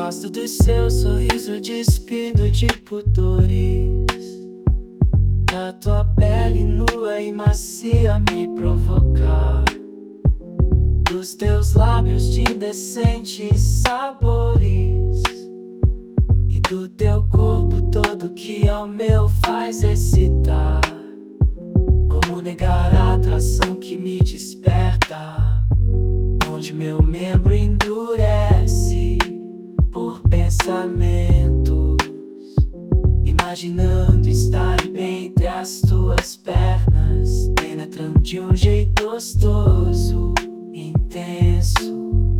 Gosto do seu sorriso despido de pudores, da tua pele nua e macia me provocar, dos teus lábios de indecentes sabores e do teu corpo todo que ao meu faz excitar. Como negar a atração que me desperta, onde meu membro endurece por pensamentos, imaginando estar bem entre as tuas pernas, penetrando de um jeito gostoso, intenso.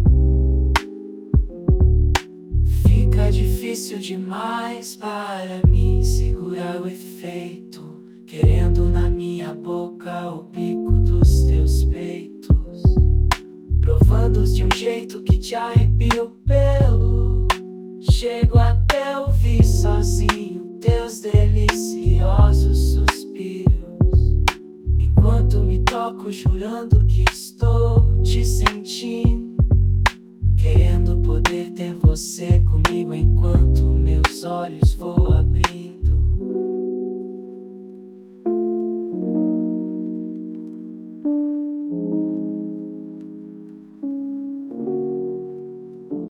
Fica difícil demais para mim segurar o efeito, querendo na minha boca o bico dos teus peitos, provando-os de um jeito que te arrepia o pelo. Chego até ouvir sozinho teus deliciosos suspiros, enquanto me toco jurando que estou te sentindo, querendo poder ter você comigo enquanto meus olhos vou abrir.